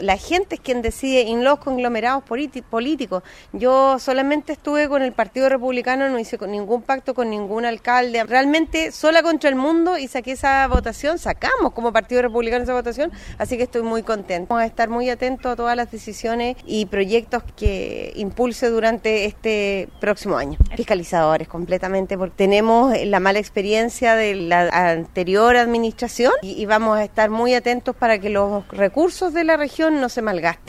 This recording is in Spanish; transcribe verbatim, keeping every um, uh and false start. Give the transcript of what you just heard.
La gente es quien decide en los conglomerados políticos. Yo solamente estuve con el Partido Republicano, no hice ningún pacto con ningún alcalde. Realmente sola contra el mundo y saqué esa votación, sacamos como Partido Republicano esa votación, así que estoy muy contenta. Vamos a estar muy atentos a todas las decisiones y proyectos que impulse durante este próximo año. Fiscalizadores completamente, porque tenemos la mala experiencia de la anterior administración y, y vamos a estar muy atentos para que los recursos de la región no se malgasten.